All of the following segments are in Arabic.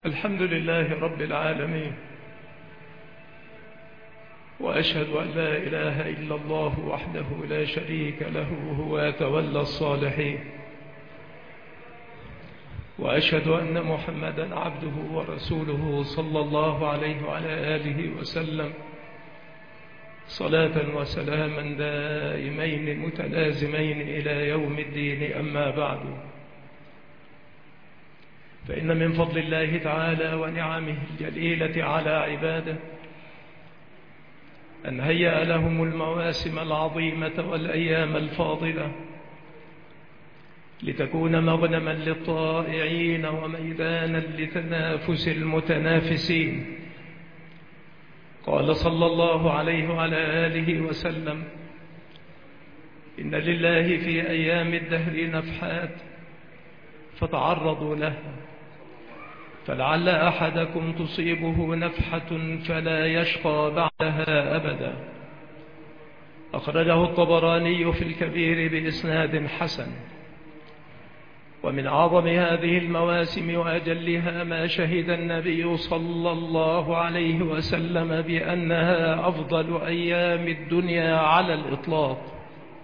الحمد لله رب العالمين، وأشهد أن لا إله إلا الله وحده لا شريك له وهو يتولى الصالحين، وأشهد أن محمدا عبده ورسوله صلى الله عليه وعلى آله وسلم صلاة وسلاما دائمين متلازمين إلى يوم الدين. أما بعد، فإن من فضل الله تعالى ونعمه الجليلة على عباده أن هيأ لهم المواسم العظيمة والأيام الفاضلة لتكون مغنما للطائعين وميدانا لتنافس المتنافسين. قال صلى الله عليه وعلى آله وسلم: إن لله في أيام الدهر نفحات فتعرضوا لها، فلعل أحدكم تصيبه نفحة فلا يشقى بعدها أبدا. أخرجه الطبراني في الكبير بإسناد حسن. ومن أعظم هذه المواسم وأجلها ما شهد النبي صلى الله عليه وسلم بأنها أفضل أيام الدنيا على الإطلاق،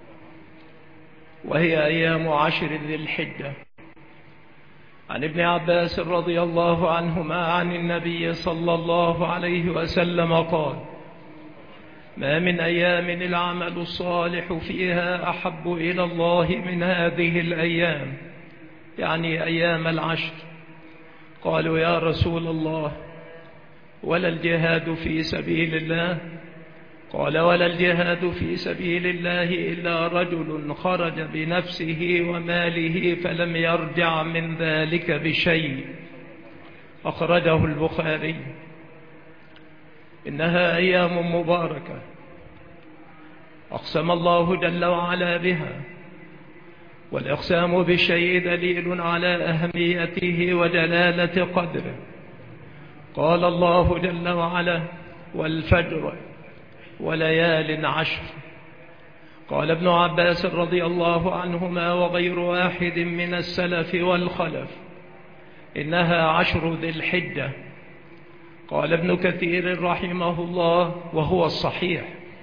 وهي أيام 10 ذي الحجة. عن ابن عباس رضي الله عنهما عن النبي صلى الله عليه وسلم قال: ما من أيام العمل الصالح فيها أحب إلى الله من هذه الأيام، يعني أيام 10. قالوا: يا رسول الله، ولا الجهاد في سبيل الله؟ قال: ولا الجهاد في سبيل الله إلا رجل خرج بنفسه وماله فلم يرجع من ذلك بشيء. أخرجه البخاري. إنها أيام مباركة أقسم الله جل وعلا بها، والإقسام بالشيء دليل على أهميته وجلالة قدره. قال الله جل وعلا: والفجر وليال 10. قال ابن عباس رضي الله عنهما وغير واحد من السلف والخلف: إنها 10 ذي الحجة. قال ابن كثير رحمه الله: وهو الصحيح.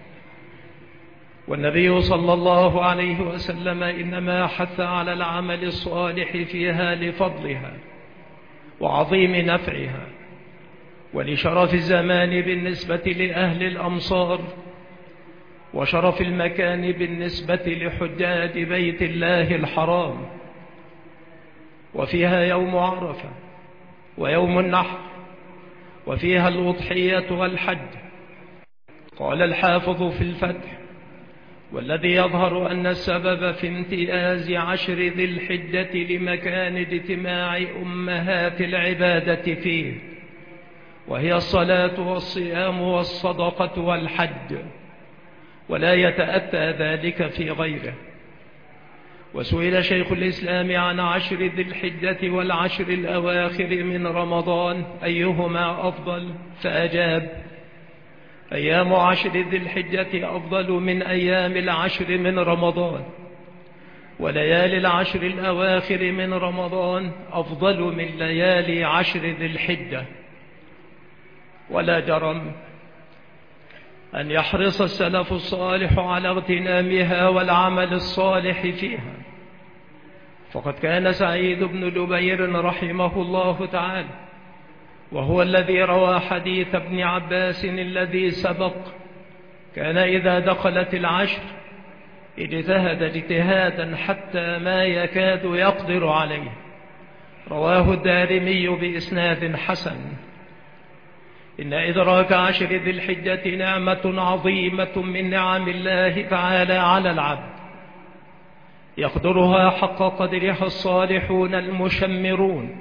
والنبي صلى الله عليه وسلم إنما حث على العمل الصالح فيها لفضلها وعظيم نفعها، ولشرف الزمان بالنسبة لأهل الأمصار، وشرف المكان بالنسبة لحجاج بيت الله الحرام. وفيها يوم عرفة ويوم النحر، وفيها الأضحية والحج. قال الحافظ في الفتح: والذي يظهر أن السبب في امتياز 10 ذي الحجة لمكان اجتماع أمهات العبادة فيه، وهي الصلاة والصيام والصدقة والحج، ولا يتأتى ذلك في غيره. وسئل شيخ الإسلام عن 10 ذي الحجة وال10 الأواخر من رمضان أيهما أفضل، فأجاب: أيام 10 ذي الحجة أفضل من أيام 10 من رمضان، وليالي 10 الأواخر من رمضان أفضل من ليالي 10 ذي الحجة. ولا جرم أن يحرص السلف الصالح على اغتنامها والعمل الصالح فيها، فقد كان سعيد بن جبير رحمه الله تعالى، وهو الذي روى حديث ابن عباس الذي سبق، كان إذا دخلت 10 اجتهد اجتهادا حتى ما يكاد يقدر عليه. رواه الدارمي بإسناد حسن. إن إدراك 10 ذي الحجة نعمة عظيمة من نعم الله تعالى على العبد، يقدرها حق قدرها الصالحون المشمرون.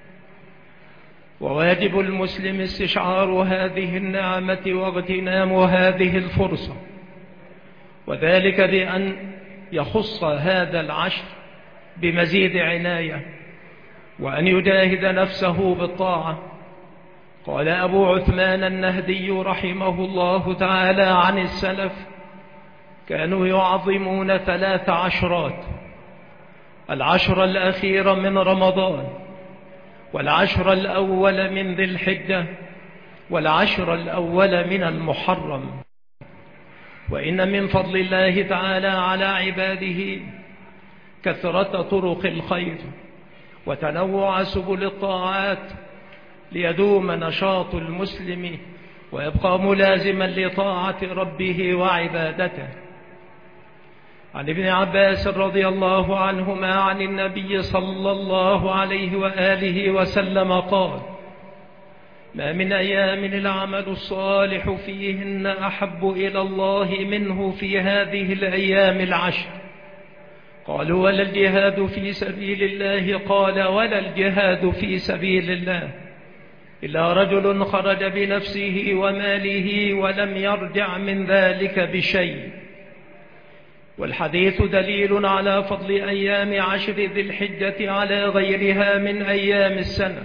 وواجب المسلم استشعار هذه النعمة واغتنام هذه الفرصة، وذلك بأن يخص هذا 10 بمزيد عناية، وأن يجاهد نفسه بالطاعة. قال أبو عثمان النهدي رحمه الله تعالى عن السلف: كانوا يعظمون 3 عشرات: 10 الأخيرة من رمضان، والعشر الأول من ذي الحجة، والعشر الأول من المحرم. وإن من فضل الله تعالى على عباده كثرة طرق الخير وتنوع سبل الطاعات ليدوم نشاط المسلم ويبقى ملازما لطاعة ربه وعبادته. عن ابن عباس رضي الله عنهما عن النبي صلى الله عليه وآله وسلم قال: ما من أيام العمل الصالح فيهن أحب إلى الله منه في هذه الأيام العشر. قالوا: ولا الجهاد في سبيل الله؟ قال: ولا الجهاد في سبيل الله إلا رجل خرج بنفسه وماله ولم يرجع من ذلك بشيء. والحديث دليل على فضل أيام عشر ذي الحجة على غيرها من أيام السنة،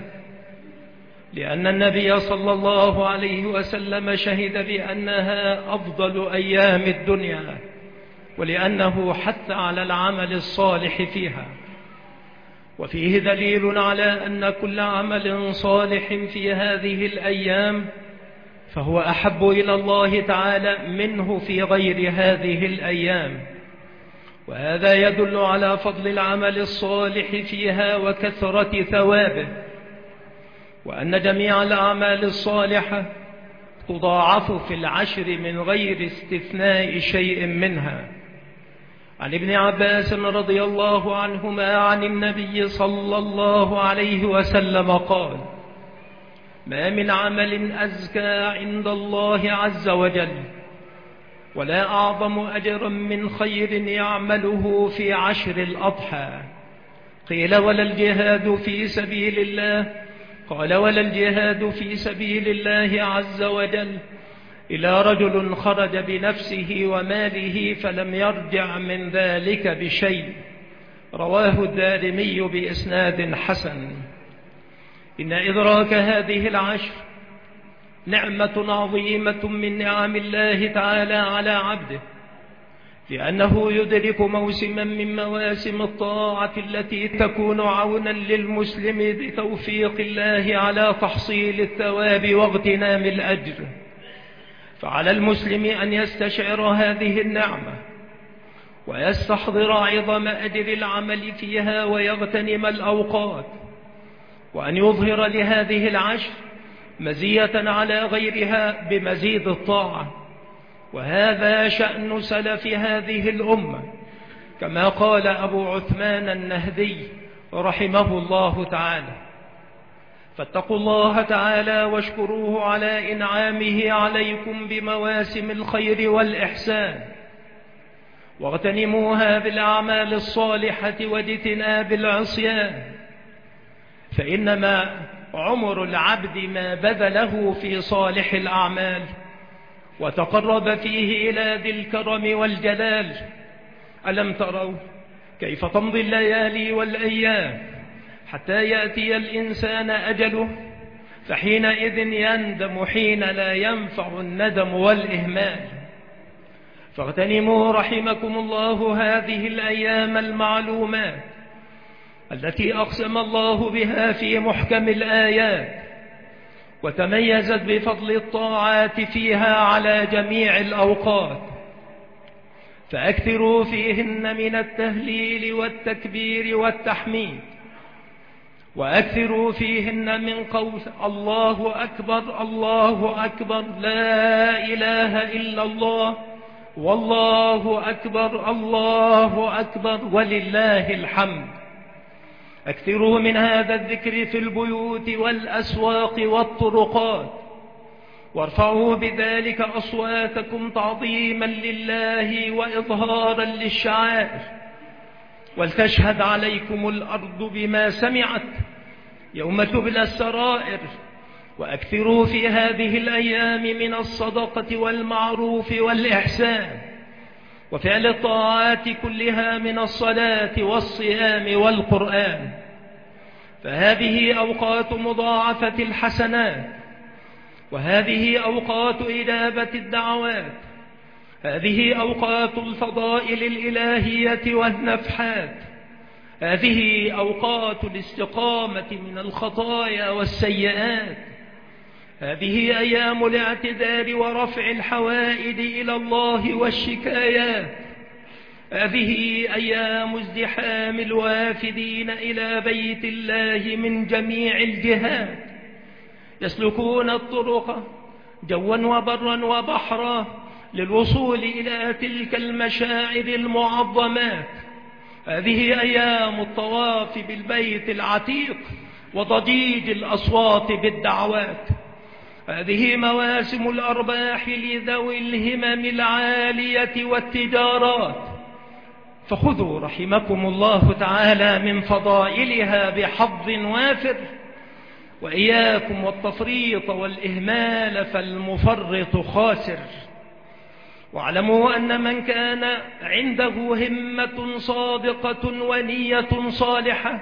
لأن النبي صلى الله عليه وسلم شهد بأنها أفضل أيام الدنيا، ولأنه حث على العمل الصالح فيها. وفيه دليل على أن كل عمل صالح في هذه الأيام فهو أحب إلى الله تعالى منه في غير هذه الأيام، وهذا يدل على فضل العمل الصالح فيها وكثرة ثوابه، وأن جميع الأعمال الصالحة تضاعف في العشر من غير استثناء شيء منها. عن ابن عباس رضي الله عنهما عن النبي صلى الله عليه وسلم قال: ما من عمل أزكى عند الله عز وجل ولا أعظم أجرا من خير يعمله في عشر الأضحى. قيل: ولا الجهاد في سبيل الله؟ قال: ولا الجهاد في سبيل الله عز وجل إلى رجل خرج بنفسه وماله فلم يرجع من ذلك بشيء. رواه الدارمي بإسناد حسن. إن إدراك هذه العشر نعمة عظيمة من نعم الله تعالى على عبده، لأنه يدرك موسما من مواسم الطاعة التي تكون عونا للمسلم بتوفيق الله على تحصيل الثواب واغتنام الأجر. فعلى المسلم أن يستشعر هذه النعمة ويستحضر عظم أجر العمل فيها ويغتنم الأوقات، وأن يظهر لهذه العشر مزية على غيرها بمزيد الطاعة. وهذا شأن سلف هذه الأمة، كما قال أبو عثمان النهدي رحمه الله تعالى: فاتقوا الله تعالى واشكروه على إنعامه عليكم بمواسم الخير والإحسان، واغتنموها بالأعمال الصالحة واجتناب العصيان، فإنما عمر العبد ما بذله في صالح الأعمال وتقرب فيه إلى ذي الكرم والجلال. ألم تروا كيف تمضي الليالي والأيام حتى يأتي الإنسان أجله، فحينئذ يندم حين لا ينفع الندم والإهمال. فاغتنموا رحمكم الله هذه الأيام المعلومات التي أقسم الله بها في محكم الآيات، وتميزت بفضل الطاعات فيها على جميع الأوقات، فأكثروا فيهن من التهليل والتكبير والتحميد، وأكثروا فيهن من قول الله أكبر الله أكبر لا إله إلا الله والله أكبر الله أكبر ولله الحمد. أكثروا من هذا الذكر في البيوت والأسواق والطرقات، وارفعوا بذلك أصواتكم تعظيما لله وإظهارا للشعائر، ولتشهد عليكم الأرض بما سمعت يوم تبلى السرائر. وأكثروا في هذه الأيام من الصدقة والمعروف والإحسان وفعل الطاعات كلها من الصلاة والصيام والقرآن، فهذه أوقات مضاعفة الحسنات، وهذه أوقات إجابة الدعوات، هذه أوقات الفضائل الإلهية والنفحات، هذه أوقات الاستقامة من الخطايا والسيئات. هذه أيام الاعتذار ورفع الحوائج إلى الله والشكايات. هذه أيام ازدحام الوافدين إلى بيت الله من جميع الجهات، يسلكون الطرق جوا وبرا وبحرا للوصول إلى تلك المشاعر المعظمات. هذه أيام الطواف بالبيت العتيق وضجيج الأصوات بالدعوات. هذه مواسم الأرباح لذوي الهمم العالية والتجارات، فخذوا رحمكم الله تعالى من فضائلها بحظ وافر، وإياكم والتفريط والإهمال فالمفرط خاسر. واعلموا أن من كان عنده همة صادقة ونية صالحة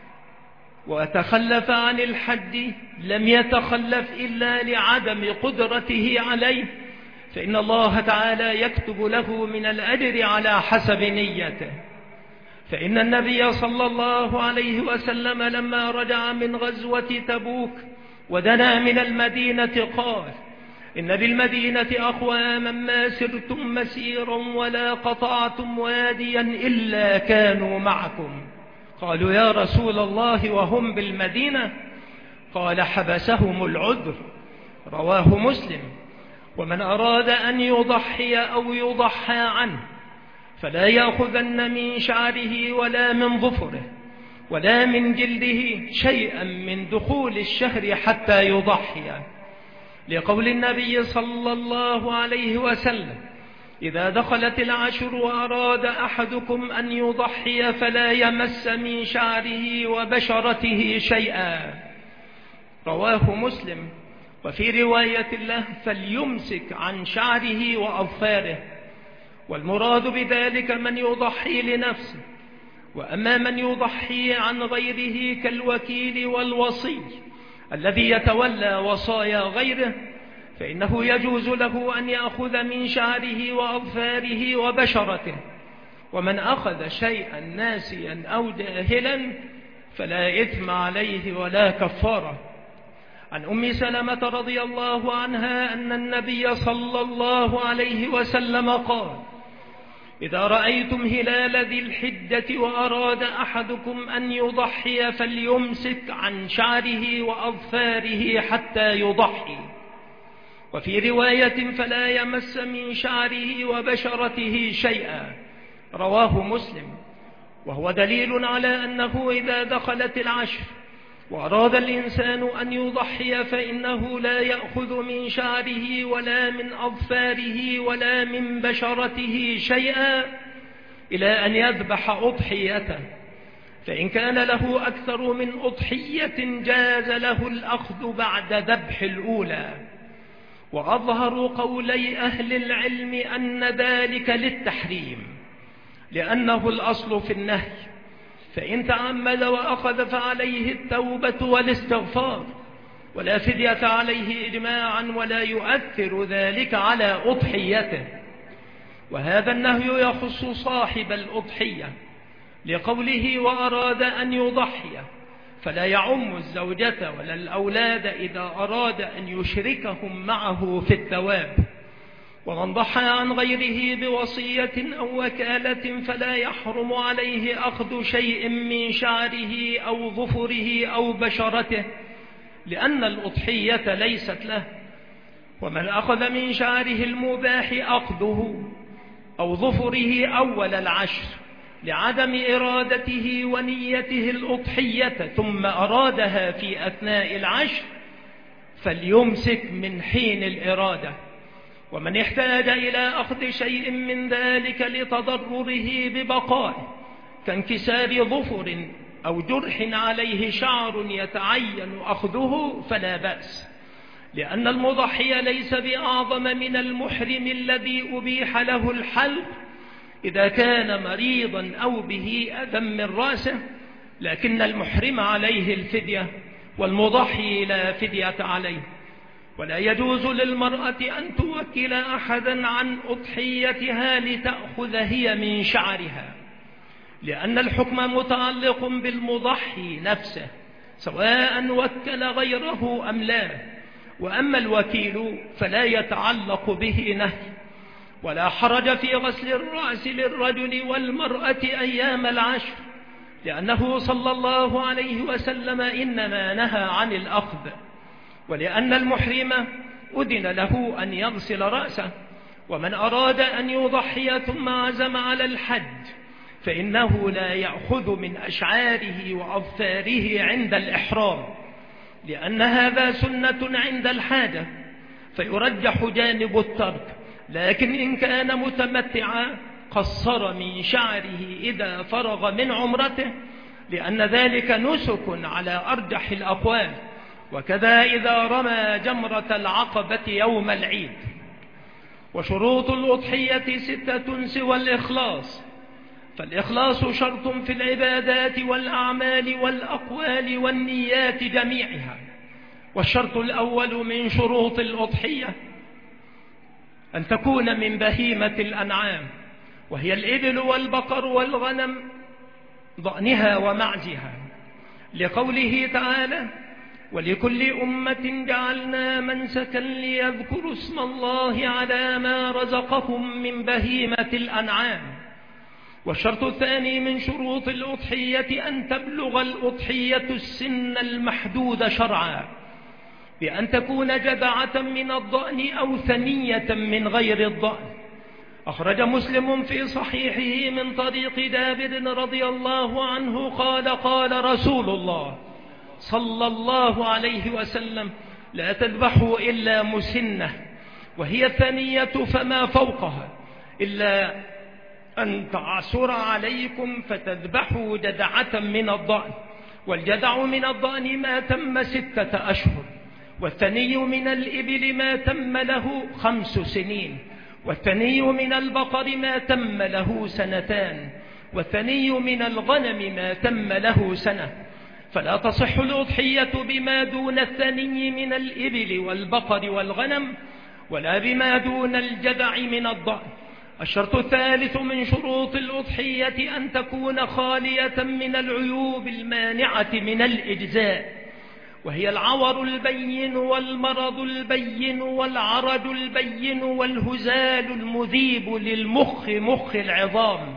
وتخلف عن الحج لم يتخلف إلا لعدم قدرته عليه، فإن الله تعالى يكتب له من الأجر على حسب نيته. فإن النبي صلى الله عليه وسلم لما رجع من غزوة تبوك ودنا من المدينة قال: إن بالمدينة أقواما ما سرتم مسيرا ولا قطعتم واديا إلا كانوا معكم. قالوا: يا رسول الله وهم بالمدينة؟ قال: حبسهم العذر. رواه مسلم. ومن أراد أن يضحي أو يضحى عنه فلا يأخذن من شعره ولا من ظفره ولا من جلده شيئا من دخول الشهر حتى يضحي، لقول النبي صلى الله عليه وسلم: إذا دخلت العشر وأراد أحدكم أن يضحي فلا يمس من شعره وبشرته شيئا. رواه مسلم. وفي رواية له: فليمسك عن شعره وأظفاره. والمراد بذلك من يضحي لنفسه. وأما من يضحي عن غيره كالوكيل والوصي الذي يتولى وصايا غيره فإنه يجوز له أن يأخذ من شعره وأظفاره وبشرته. ومن أخذ شيئا ناسيا أو جاهلا فلا إثم عليه ولا كفارة. عن أم سلمة رضي الله عنها أن النبي صلى الله عليه وسلم قال: إذا رأيتم هلال ذي الحجة وأراد أحدكم أن يضحي فليمسك عن شعره وأظفاره حتى يضحي. وفي رواية: فلا يمس من شعره وبشرته شيئا. رواه مسلم. وهو دليل على أنه إذا دخلت العشر وأراد الإنسان أن يضحي فإنه لا يأخذ من شعره ولا من أظفاره ولا من بشرته شيئا إلى أن يذبح أضحيته. فإن كان له أكثر من أضحية جاز له الأخذ بعد ذبح الأولى. وأظهر قولي أهل العلم أن ذلك للتحريم، لأنه الأصل في النهي، فإن تعمد وأخذ فعليه التوبة والاستغفار، ولا فدية عليه إجماعا، ولا يؤثر ذلك على أضحيته. وهذا النهي يخص صاحب الأضحية لقوله: وأراد أن يضحي، فلا يعم الزوجة ولا الأولاد إذا أراد أن يشركهم معه في الثواب. ومن ضحى عن غيره بوصية أو وكالة فلا يحرم عليه أخذ شيء من شعره أو ظفره أو بشرته، لأن الأضحية ليست له. ومن أخذ من شعره المباح أخذه أو ظفره أول العشر لعدم إرادته ونيته الأضحية ثم أرادها في أثناء العشر فليمسك من حين الإرادة. ومن احتاج إلى أخذ شيء من ذلك لتضرره ببقائه كانكسار ظفر أو جرح عليه شعر يتعين أخذه فلا بأس، لأن المضحي ليس بأعظم من المحرم الذي أبيح له الحلق إذا كان مريضا أو به أذى من رأسه، لكن المحرم عليه الفدية والمضحي لا فدية عليه. ولا يجوز للمرأة أن توكل أحدا عن أضحيتها لتأخذ هي من شعرها، لأن الحكم متعلق بالمضحي نفسه سواء وكل غيره أم لا، وأما الوكيل فلا يتعلق به نهي. ولا حرج في غسل الرأس للرجل والمرأة أيام العشر، لأنه صلى الله عليه وسلم إنما نهى عن الأخذ، ولأن المحرم أذن له أن يغسل رأسه. ومن أراد أن يضحي ثم عزم على الحج فإنه لا يأخذ من أشعاره وأظفاره عند الإحرام، لأن هذا سنة عند الحاجة فيرجح جانب الترك. لكن إن كان متمتعا قصر من شعره إذا فرغ من عمرته، لأن ذلك نسك على أرجح الأقوال. وكذا إذا رمى جمرة العقبة يوم العيد. وشروط الأضحية 6 سوى الإخلاص، فالإخلاص شرط في العبادات والأعمال والأقوال والنيات جميعها. والشرط الأول من شروط الأضحية أن تكون من بهيمة الأنعام، وهي الإبل والبقر والغنم ضأنها ومعزها، لقوله تعالى: ولكل أمة جعلنا منسكا ليذكروا اسم الله على ما رزقهم من بهيمة الأنعام. والشرط الثاني من شروط الأضحية أن تبلغ الأضحية السن المحدود شرعا، بأن تكون جذعة من الضأن أو ثنية من غير الضأن. أخرج مسلم في صحيحه من طريق جابر رضي الله عنه قال: قال رسول الله صلى الله عليه وسلم: لا تذبحوا إلا مسنة، وهي الثانية فما فوقها، إلا أن تعسر عليكم فتذبحوا جذعة من الضأن. والجذع من الضأن ما تم 6 أشهر، والثني من الإبل ما تم له 5 سنين، والثني من البقر ما تم له 2 والثني من الغنم ما تم له 1. فلا تصح الأضحية بما دون الثني من الإبل والبقر والغنم، ولا بما دون الجذع من الضأن. الشرط الثالث من شروط الأضحية أن تكون خالية من العيوب المانعة من الإجزاء، وهي العور البين والمرض البين والعرج البين والهزال المذيب للمخ مخ العظام،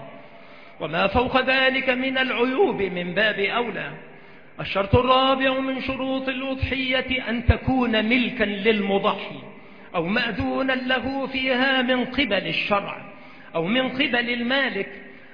وما فوق ذلك من العيوب من باب أولى. الشرط الرابع من شروط الأضحية أن تكون ملكا للمضحي أو مأذونا له فيها من قبل الشرع أو من قبل المالك،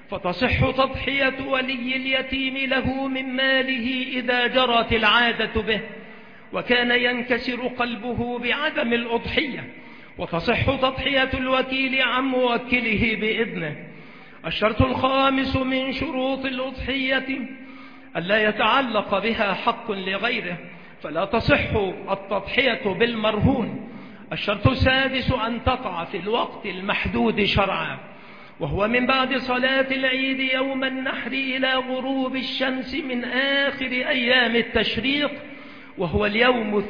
فتصح تضحية ولي اليتيم له من ماله إذا جرت العادة به وكان ينكسر قلبه بعدم الأضحية، وتصح تضحية الوكيل عن موكله بإذنه. الشرط الخامس من شروط الأضحية ألا يتعلق بها حق لغيره، فلا تصح التضحية بالمرهون. الشرط السادس أن تقع في الوقت المحدود شرعا، وهو من بعد صلاة العيد يوم النحر إلى غروب الشمس من آخر أيام التشريق، وهو اليوم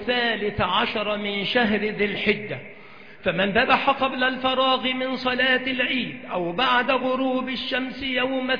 13 من شهر ذي الحجة. فمن ذبح قبل الفراغ من صلاة العيد أو بعد غروب الشمس يوم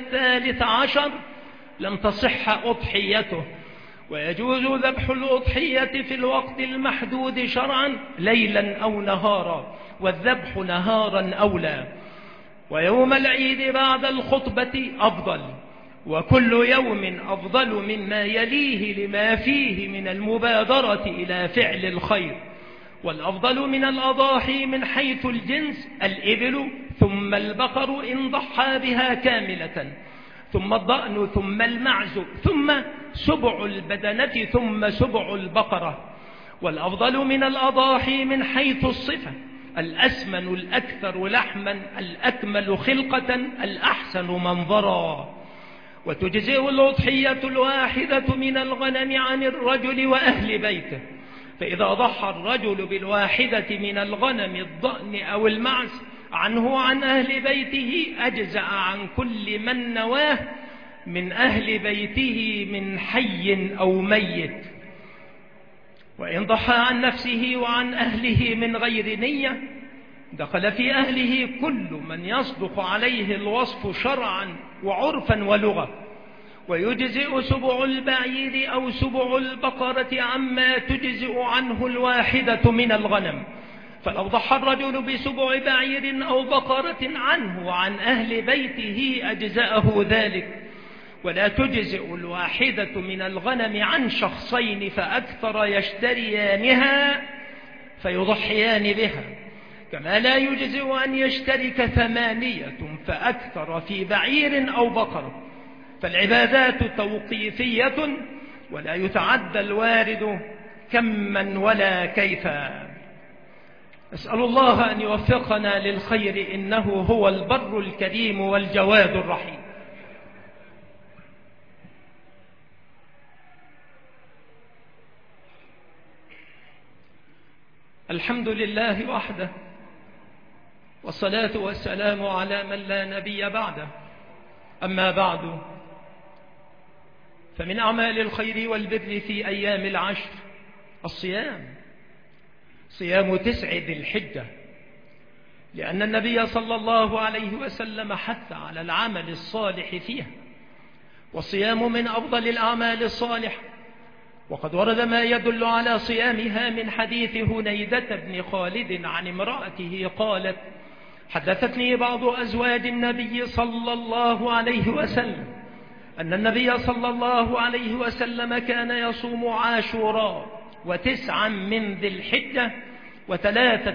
13 لم تصح أضحيته. ويجوز ذبح الأضحية في الوقت المحدود شرعا ليلا أو نهارا، والذبح نهارا أولى. ويوم العيد بعد الخطبة أفضل، وكل يوم أفضل مما يليه لما فيه من المبادرة إلى فعل الخير. والأفضل من الأضاحي من حيث الجنس الإبل، ثم البقر إن ضحى بها كاملة، ثم الضأن، ثم المعز، ثم سبع البدنة، ثم سبع البقرة. والأفضل من الأضاحي من حيث الصفة الأسمن الأكثر لحما الأكمل خلقة الأحسن منظرا. وتجزئ الأضحية الواحدة من الغنم عن الرجل وأهل بيته، فإذا ضحى الرجل بالواحدة من الغنم الضأن أو المعز عنه عن أهل بيته أجزأ عن كل من نواه من أهل بيته من حي أو ميت. وإن ضحى عن نفسه وعن أهله من غير نية دخل في أهله كل من يصدق عليه الوصف شرعا وعرفا ولغة، ويجزئ سبع البعير أو سبع البقرة عما تجزئ عنه الواحدة من الغنم، فلو ضحى الرجل بسبع بعير أو بقرة عنه وعن أهل بيته أجزأه ذلك، ولا تجزئ الواحدة من الغنم عن شخصين فأكثر يشتريانها فيضحيان بها، كما لا يجزئ أن يشترك 8 فأكثر في بعير أو بقرة. فالعبادات توقيفية ولا يتعدى الوارد كما ولا كيفا. أسأل الله أن يوفقنا للخير إنه هو البر الكريم والجواد الرحيم. الحمد لله وحده، والصلاة والسلام على من لا نبي بعده. أما بعد، فمن أعمال الخير والبر في أيام العشر صيام 9 ذي الحجة، لأن النبي صلى الله عليه وسلم حث على العمل الصالح فيها، والصيام من أفضل الأعمال الصالحة، وقد ورد ما يدل على صيامها من حديث هنيدة بن خالد عن امرأته قالت: حدثتني بعض أزواج النبي صلى الله عليه وسلم أن النبي صلى الله عليه وسلم كان يصوم عاشوراء 9 من ذي الحجة و3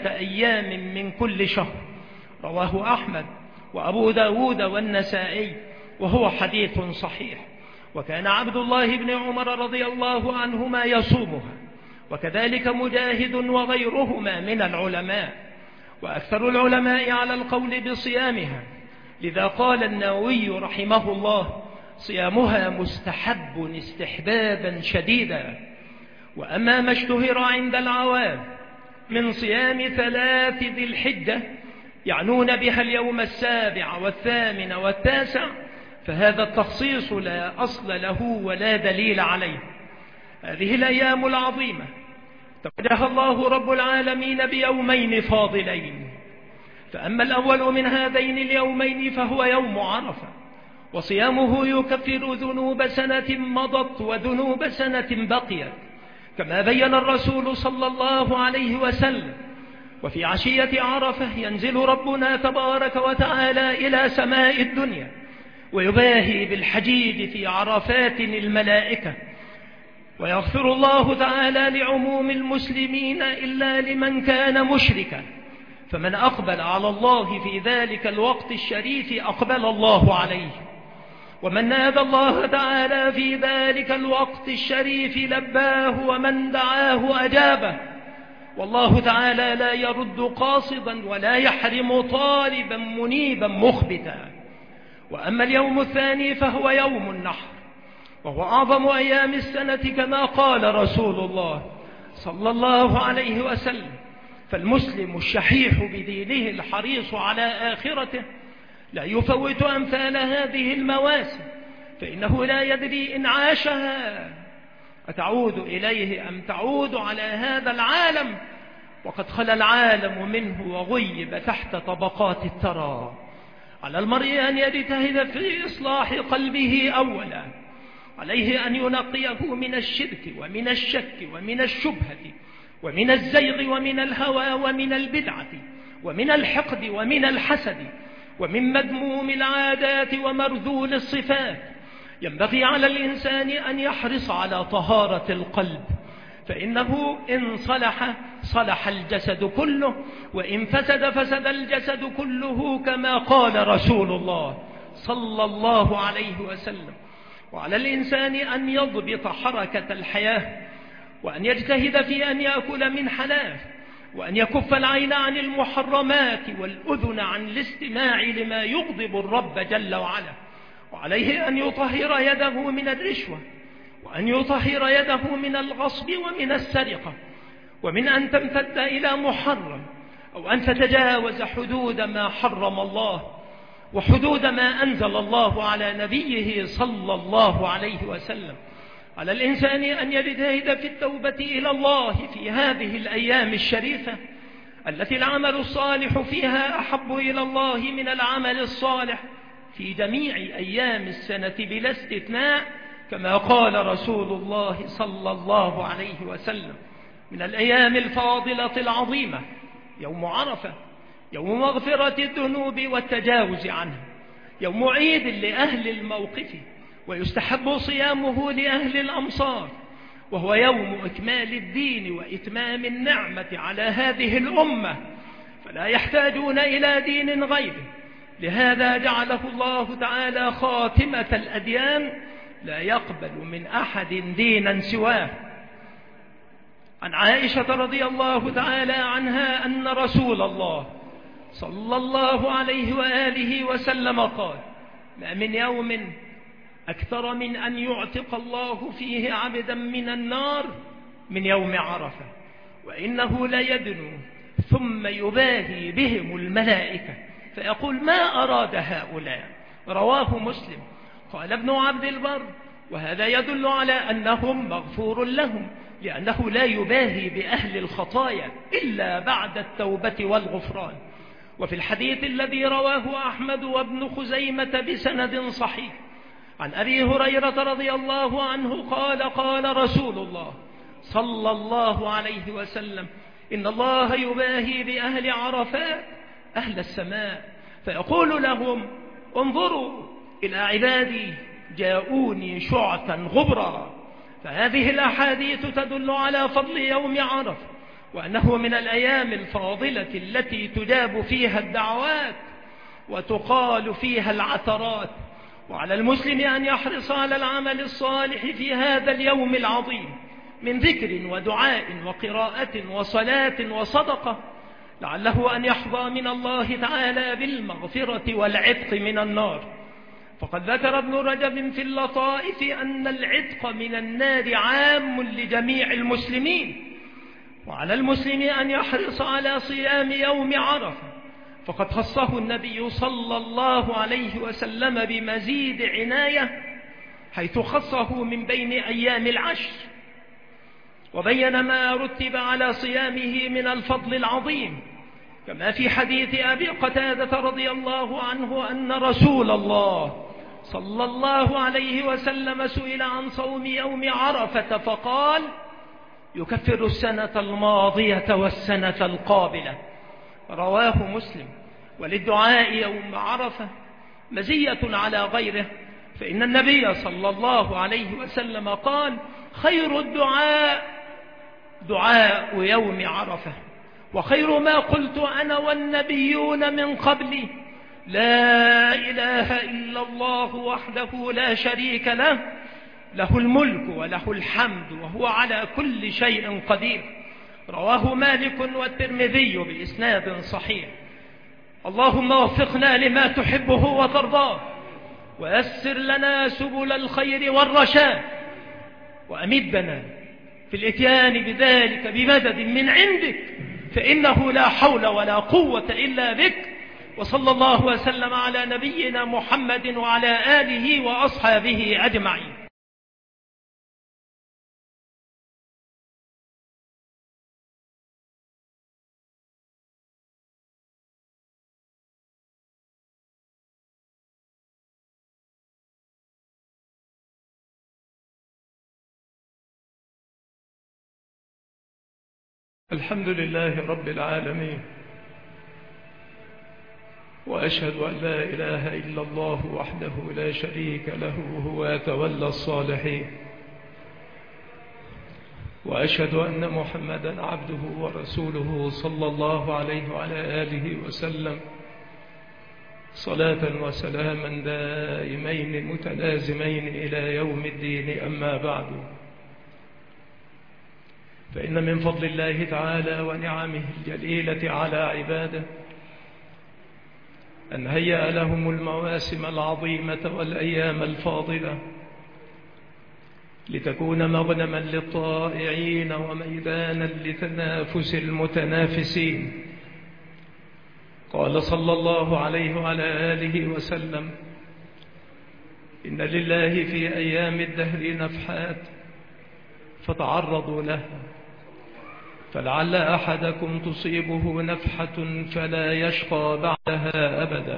أيام من كل شهر. رواه أحمد وأبو داود والنسائي، وهو حديث صحيح. وكان عبد الله بن عمر رضي الله عنهما يصومها، وكذلك مجاهد وغيرهما من العلماء، وأكثر العلماء على القول بصيامها. لذا قال النووي رحمه الله: صيامها مستحب استحبابا شديدا. وأما ما اشتهر عند العوام من صيام 3 ذي الحجة يعنون بها اليوم 7 و8 و9، فهذا التخصيص لا أصل له ولا دليل عليه. هذه الأيام العظيمة توجه الله رب العالمين بيومين فاضلين، فأما الأول من هذين اليومين فهو يوم عرفة، وصيامه يكفر ذنوب سنة مضت وذنوب سنة بقيت، كما بين الرسول صلى الله عليه وسلم. وفي عشية عرفة ينزل ربنا تبارك وتعالى إلى سماء الدنيا، ويباهي بالحجيج في عرفات الملائكة، ويغفر الله تعالى لعموم المسلمين إلا لمن كان مشركا، فمن أقبل على الله في ذلك الوقت الشريف أقبل الله عليه، ومن نادى الله تعالى في ذلك الوقت الشريف لباه، ومن دعاه أجابه، والله تعالى لا يرد قاصدا ولا يحرم طالبا منيبا مخبتا. وأما اليوم الثاني فهو يوم النحر، وهو أعظم أيام السنة كما قال رسول الله صلى الله عليه وسلم: فالمسلم الشحيح بدينه الحريص على آخرته لا يفوت أمثال هذه المواسم، فإنه لا يدري إن عاشها أتعود إليه أم تعود على هذا العالم، وقد خلا العالم منه وغيب تحت طبقات الثرى. على المرء أن يجتهد في إصلاح قلبه أولا، عليه أن ينقيه من الشرك ومن الشك ومن الشبهة ومن الزيغ ومن الهوى ومن البدعة ومن الحقد ومن الحسد ومن مذموم العادات ومرذول الصفات. ينبغي على الإنسان أن يحرص على طهارة القلب، فإنه إن صلح صلح الجسد كله، وإن فسد فسد الجسد كله، كما قال رسول الله صلى الله عليه وسلم. وعلى الإنسان أن يضبط حركة الحياة، وأن يجتهد في أن يأكل من حلال، وأن يكف العين عن المحرمات والأذن عن الاستماع لما يغضب الرب جل وعلا. وعليه أن يطهر يده من الرشوة، وأن يطهر يده من الغصب ومن السرقة، ومن أن تمتد إلى محرم، أو أن تتجاوز حدود ما حرم الله وحدود ما أنزل الله على نبيه صلى الله عليه وسلم. على الإنسان أن يجتهد في التوبة إلى الله في هذه الأيام الشريفة، التي العمل الصالح فيها أحب إلى الله من العمل الصالح في جميع أيام السنة بلا استثناء، كما قال رسول الله صلى الله عليه وسلم: من الأيام الفاضلة العظيمة يوم عرفة، يوم مغفرة الذنوب والتجاوز عنها، يوم عيد لأهل الموقف، ويستحب صيامه لأهل الأمصار، وهو يوم إكمال الدين وإتمام النعمة على هذه الأمة، فلا يحتاجون إلى دين غيره. لهذا جعله الله تعالى خاتمة الأديان، لا يقبل من أحد دينا سواه. عن عائشة رضي الله تعالى عنها أن رسول الله صلى الله عليه وآله وسلم قال: ما من يوم أكثر من أن يعتق الله فيه عبدا من النار من يوم عرفة، وإنه ليدنو ثم يباهي بهم الملائكة فيقول: ما أراد هؤلاء؟ رواه مسلم. قال ابن عبد البر: وهذا يدل على أنهم مغفور لهم، لأنه لا يباهي بأهل الخطايا إلا بعد التوبة والغفران. وفي الحديث الذي رواه أحمد وابن خزيمة بسند صحيح عن أبي هريرة رضي الله عنه قال: قال رسول الله صلى الله عليه وسلم: إن الله يباهي بأهل عرفات أهل السماء فيقول لهم: انظروا إلى عبادي جاءوني شعثا غبرا. فهذه الأحاديث تدل على فضل يوم عرفة، وأنه من الأيام الفاضلة التي تجاب فيها الدعوات وتقال فيها العثرات، وعلى المسلم أن يحرص على العمل الصالح في هذا اليوم العظيم من ذكر ودعاء وقراءة وصلاة وصدقة، لعله أن يحظى من الله تعالى بالمغفرة والعتق من النار. فقد ذكر ابن رجب في اللطائف أن العتق من النار عام لجميع المسلمين، وعلى المسلم أن يحرص على صيام يوم عرفة، فقد خصه النبي صلى الله عليه وسلم بمزيد عناية، حيث خصه من بين أيام العشر، وبين ما رتب على صيامه من الفضل العظيم، كما في حديث أبي قتادة رضي الله عنه أن رسول الله صلى الله عليه وسلم سئل عن صوم يوم عرفة فقال: يكفر السنة الماضية والسنة القابلة. رواه مسلم. وللدعاء يوم عرفة مزية على غيره، فإن النبي صلى الله عليه وسلم قال: خير الدعاء دعاء يوم عرفة، وخير ما قلت أنا والنبيون من قبلي لا إله إلا الله وحده لا شريك له، له الملك وله الحمد وهو على كل شيء قدير. رواه مالك والترمذي بإسناد صحيح. اللهم وفقنا لما تحبه وترضاه، ويسر لنا سبل الخير والرشاد، وأمدنا في الإتيان بذلك بمدد من عندك، فإنه لا حول ولا قوة إلا بك. وصلى الله وسلم على نبينا محمد وعلى آله وأصحابه أجمعين. الحمد لله رب العالمين، وأشهد أن لا إله إلا الله وحده لا شريك له وهو يتولى الصالحين، وأشهد أن محمدا عبده ورسوله صلى الله عليه وعلى آله وسلم صلاة وسلاما دائمين متلازمين إلى يوم الدين. أما بعد، فإن من فضل الله تعالى ونعمه الجليلة على عباده أن هيأ لهم المواسم العظيمة والأيام الفاضلة لتكون مغنما للطائعين وميدانا لتنافس المتنافسين. قال صلى الله عليه وعلى آله وسلم: إن لله في أيام الدهر نفحات فتعرضوا لها، فلعل أحدكم تصيبه نفحة فلا يشقى بعدها أبدا.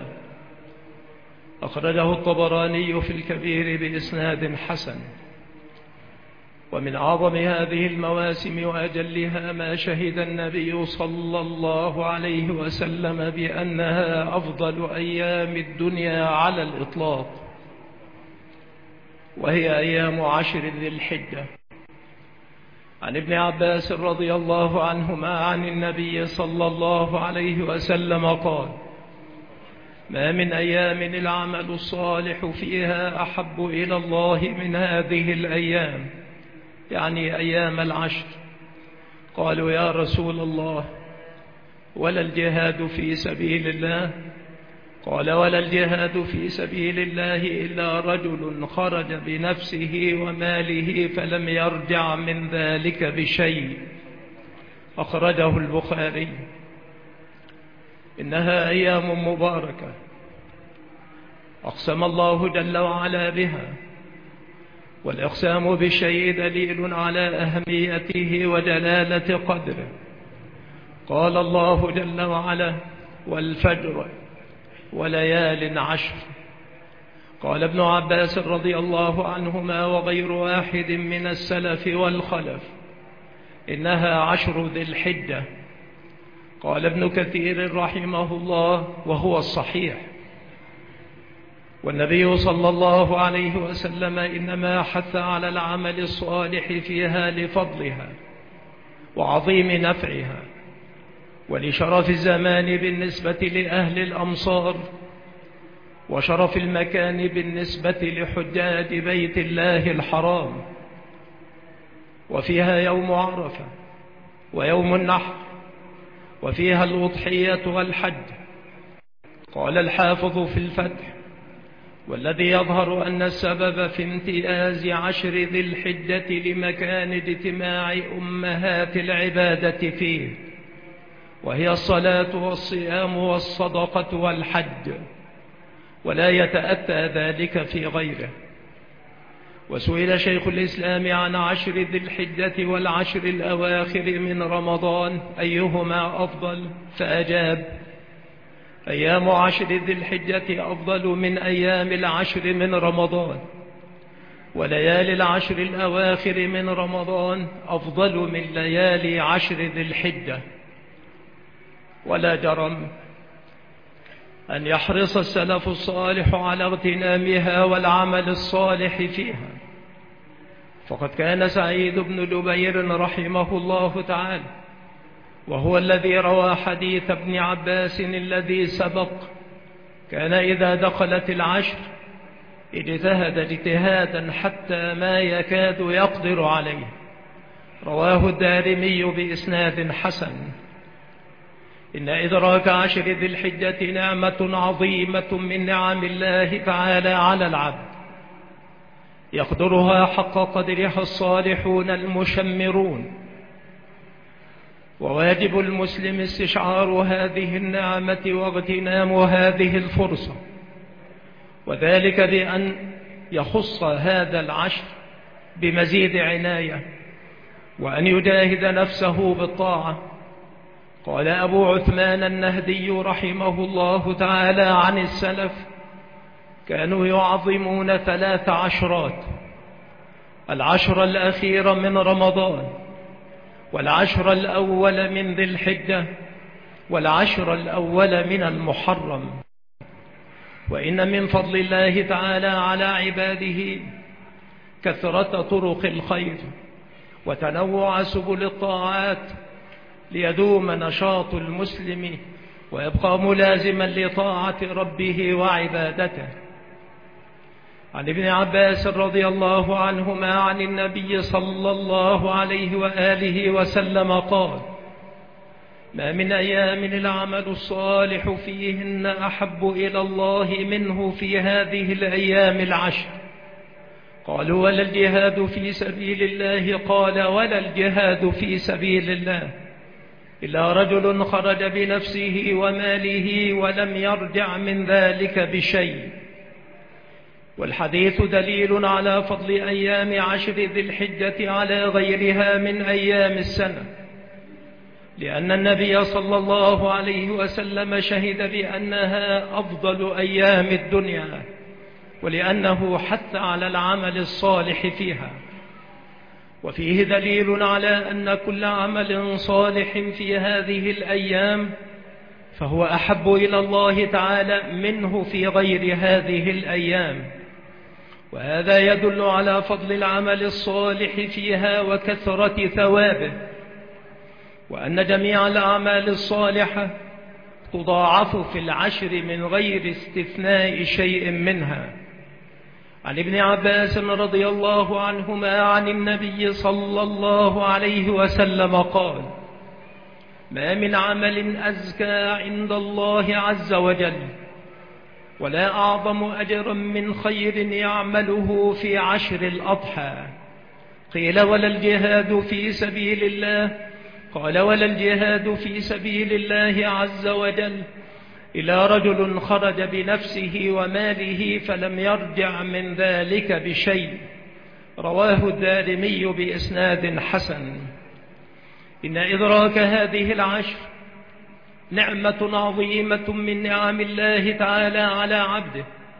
أخرجه الطبراني في الكبير بإسناد حسن. ومن أعظم هذه المواسم وأجلها ما شهد النبي صلى الله عليه وسلم بأنها أفضل أيام الدنيا على الإطلاق، وهي أيام 10 ذي الحجة. عن ابن عباس رضي الله عنهما عن النبي صلى الله عليه وسلم قال: ما من أيام العمل الصالح فيها أحب إلى الله من هذه الأيام، يعني أيام 10. قالوا: يا رسول الله، ولا الجهاد في سبيل الله؟ قال: ولا الجهاد في سبيل الله إلا رجل خرج بنفسه وماله فلم يرجع من ذلك بشيء. أخرجه البخاري. إنها أيام مباركة أقسم الله جل وعلا بها، والإقسام بالشيء دليل على أهميته وجلالة قدره. قال الله جل وعلا: والفجر وليال 10. قال ابن عباس رضي الله عنهما وغير واحد من السلف والخلف: إنها 10 ذي الحجة. قال ابن كثير رحمه الله: وهو الصحيح. والنبي صلى الله عليه وسلم إنما حث على العمل الصالح فيها لفضلها وعظيم نفعها، ولشرف الزمان بالنسبة لأهل الأمصار، وشرف المكان بالنسبة لحجاج بيت الله الحرام. وفيها يوم عرفة ويوم النحر، وفيها الأضحية والحج. قال الحافظ في الفتح: والذي يظهر أن السبب في امتياز 10 ذي الحجة لمكان اجتماع أمهات العبادة فيه، وهي الصلاة والصيام والصدقة والحج، ولا يتأتى ذلك في غيره. وسئل شيخ الإسلام عن 10 ذي الحجة وال10 الأواخر من رمضان أيهما أفضل، فأجاب: أيام 10 ذي الحجة أفضل من أيام 10 من رمضان، وليالي 10 الأواخر من رمضان أفضل من ليالي 10 ذي الحجة. ولا جرم أن يحرص السلف الصالح على اغتنامها والعمل الصالح فيها، فقد كان سعيد بن جبير رحمه الله تعالى، وهو الذي روى حديث ابن عباس الذي سبق، كان إذا دخلت 10 اجتهد اجتهادا حتى ما يكاد يقدر عليه. رواه الدارمي بإسناد حسن. إن إدراك 10 ذي الحجة نعمة عظيمة من نعم الله تعالى على العبد، يقدرها حق قدرها الصالحون المشمرون. وواجب المسلم استشعار هذه النعمة واغتنام هذه الفرصة، وذلك بأن يخص هذا 10 بمزيد عناية، وأن يجاهد نفسه بالطاعة. قال أبو عثمان النهدي رحمه الله تعالى عن السلف: كانوا يعظمون 3 عشرات: 10 الأخير من رمضان، 10 الأول من ذي الحجة، 10 الأول من المحرم. وإن من فضل الله تعالى على عباده كثرة طرق الخير وتنوع سبل الطاعات، ليدوم نشاط المسلم ويبقى ملازما لطاعة ربه وعبادته. عن ابن عباس رضي الله عنهما عن النبي صلى الله عليه وآله وسلم قال: ما من أيام العمل الصالح فيهن أحب إلى الله منه في هذه الأيام 10. قالوا: ولا الجهاد في سبيل الله؟ قال: ولا الجهاد في سبيل الله إلا رجل خرج بنفسه وماله ولم يرجع من ذلك بشيء. والحديث دليل على فضل أيام 10 ذي الحجة على غيرها من أيام السنة، لأن النبي صلى الله عليه وسلم شهد بأنها أفضل أيام الدنيا، ولأنه حث على العمل الصالح فيها. وفيه دليل على أن كل عمل صالح في هذه الأيام فهو أحب إلى الله تعالى منه في غير هذه الأيام، وهذا يدل على فضل العمل الصالح فيها وكثرة ثوابه، وأن جميع الأعمال الصالحة تضاعف في العشر من غير استثناء شيء منها. عن ابن عباس رضي الله عنهما عن النبي صلى الله عليه وسلم قال: ما من عمل أزكى عند الله عز وجل ولا أعظم أجرا من خير يعمله في عشر الأضحى. قيل: ولا الجهاد في سبيل الله؟ قال: ولا الجهاد في سبيل الله عز وجل إلى رجل خرج بنفسه وماله فلم يرجع من ذلك بشيء. رواه الدارمي بإسناد حسن. إن إدراك هذه العشر نعمة عظيمة من نعم الله تعالى على عبده،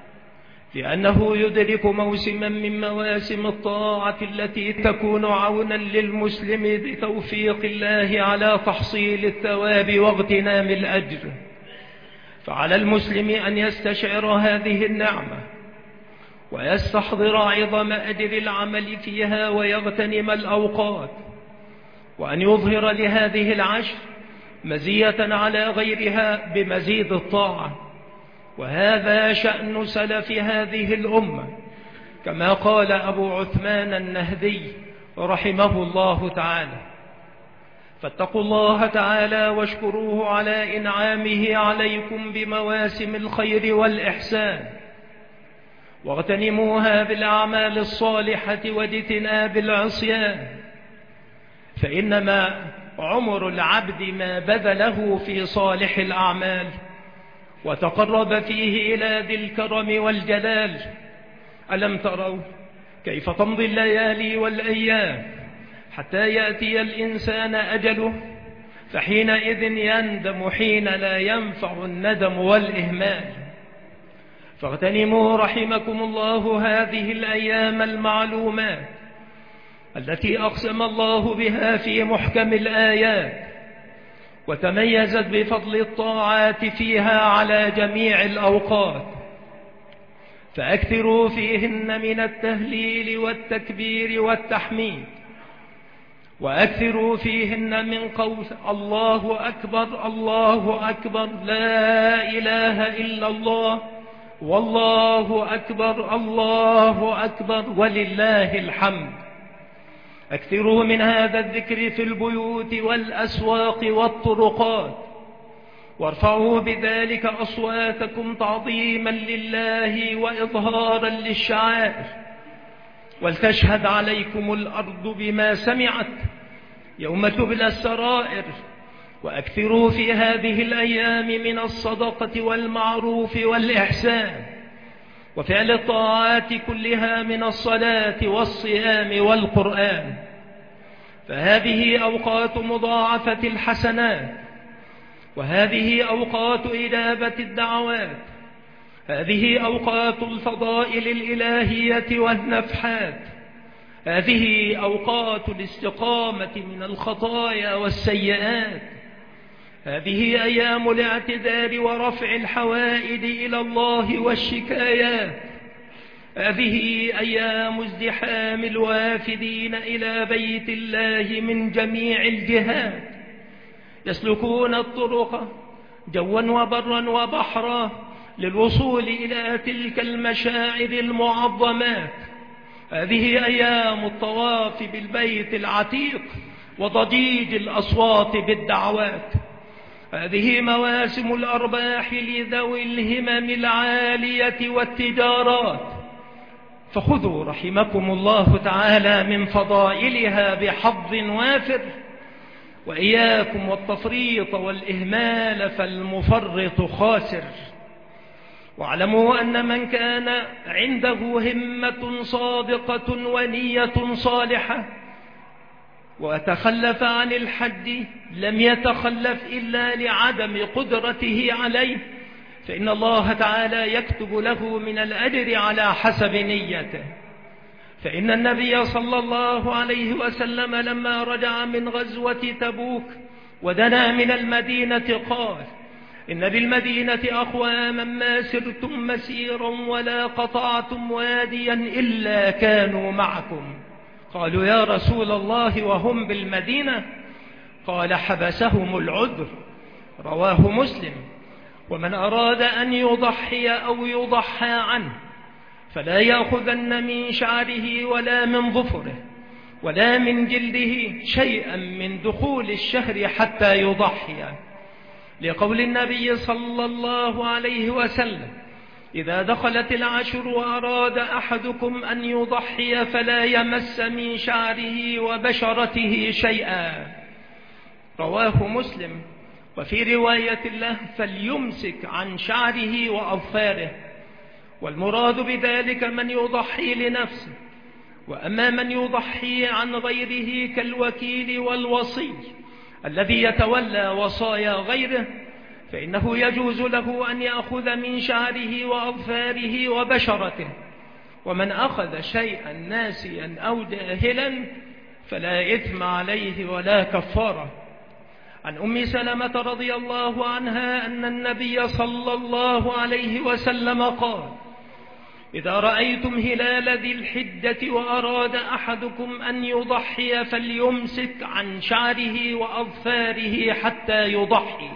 لأنه يدرك موسما من مواسم الطاعة التي تكون عونا للمسلم بتوفيق الله على تحصيل الثواب واغتنام الأجر. فعلى المسلم أن يستشعر هذه النعمة ويستحضر عظم أجر العمل فيها ويغتنم الأوقات، وأن يظهر لهذه العشر مزية على غيرها بمزيد الطاعة. وهذا شأن سلف هذه الأمة، كما قال أبو عثمان النهدي رحمه الله تعالى: فاتقوا الله تعالى واشكروه على إنعامه عليكم بمواسم الخير والإحسان، واغتنموها بالأعمال الصالحة واجتناب العصيان، فإنما عمر العبد ما بذله في صالح الأعمال وتقرب فيه إلى ذي الكرم والجلال. ألم تروا كيف تمضي الليالي والأيام حتى يأتي الإنسان أجله، فحينئذ يندم حين لا ينفع الندم والإهمال. فاغتنموا رحمكم الله هذه الأيام المعلومات التي أقسم الله بها في محكم الآيات، وتميزت بفضل الطاعات فيها على جميع الأوقات، فأكثروا فيهن من التهليل والتكبير والتحميد، وأكثروا فيهن من قول الله أكبر الله أكبر لا إله إلا الله والله أكبر الله أكبر ولله الحمد. أكثروا من هذا الذكر في البيوت والأسواق والطرقات، وارفعوا بذلك أصواتكم تعظيما لله وإظهارا للشعائر، ولتشهد عليكم الأرض بما سمعت يوم تبلى السرائر. وأكثروا في هذه الأيام من الصدقة والمعروف والإحسان وفعل الطاعات كلها من الصلاة والصيام والقرآن، فهذه أوقات مضاعفة الحسنات، وهذه أوقات إجابة الدعوات، هذه أوقات الفضائل الإلهية والنفحات، هذه أوقات الاستقامة من الخطايا والسيئات، هذه أيام الاعتذار ورفع الحوائج إلى الله والشكايات، هذه أيام ازدحام الوافدين إلى بيت الله من جميع الجهات، يسلكون الطرق جوا وبرا وبحرا للوصول إلى تلك المشاعر المعظمات. هذه أيام الطواف بالبيت العتيق وضجيج الأصوات بالدعوات، هذه مواسم الأرباح لذوي الهمم العالية والتجارات، فخذوا رحمكم الله تعالى من فضائلها بحظ وافر، وإياكم والتفريط والإهمال فالمفرط خاسر. واعلموا أن من كان عنده همة صادقة ونية صالحة وتخلف عن الحج لم يتخلف إلا لعدم قدرته عليه، فإن الله تعالى يكتب له من الأجر على حسب نيته. فإن النبي صلى الله عليه وسلم لما رجع من غزوة تبوك ودنا من المدينة قال: إن بالمدينة أقواما ما سرتم مسيرا ولا قطعتم واديا إلا كانوا معكم. قالوا: يا رسول الله وهم بالمدينة؟ قال: حبسهم العذر. رواه مسلم. ومن أراد أن يضحي أو يضحى عنه فلا يأخذن من شعره ولا من ظفره ولا من جلده شيئا من دخول الشهر حتى يضحي، لقول النبي صلى الله عليه وسلم: إذا دخلت العشر وأراد أحدكم أن يضحي فلا يمس من شعره وبشرته شيئا. رواه مسلم. وفي رواية له: فليمسك عن شعره وأظفاره. والمراد بذلك من يضحي لنفسه. وأما من يضحي عن غيره كالوكيل والوصي الذي يتولى وصايا غيره فإنه يجوز له أن يأخذ من شعره وأظفاره وبشرته. ومن أخذ شيئا ناسيا أو جاهلا فلا إثم عليه ولا كفارة. عن أم سلمة رضي الله عنها أن النبي صلى الله عليه وسلم قال: إذا رأيتم هلال ذي الحجة وأراد أحدكم أن يضحي فليمسك عن شعره وأظفاره حتى يضحي.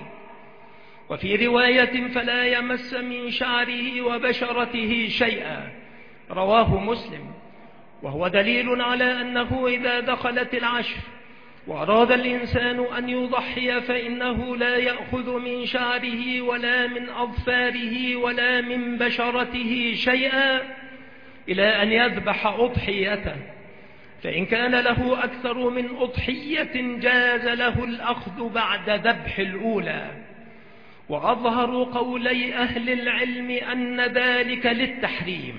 وفي رواية: فلا يمس من شعره وبشرته شيئا. رواه مسلم. وهو دليل على أنه إذا دخلت العشر وأراد الإنسان أن يضحي فإنه لا يأخذ من شعره ولا من أظفاره ولا من بشرته شيئا إلى أن يذبح أضحيته. فإن كان له أكثر من أضحية جاز له الأخذ بعد ذبح الأولى. وأظهر قولي أهل العلم أن ذلك للتحريم،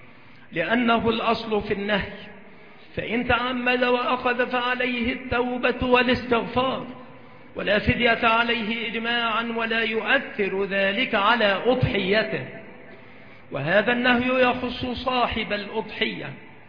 لأنه الأصل في النهي، فإن تعمد وأخذ فعليه التوبة والاستغفار، ولا فدية عليه إجماعا، ولا يؤثر ذلك على أضحيته. وهذا النهي يخص صاحب الأضحية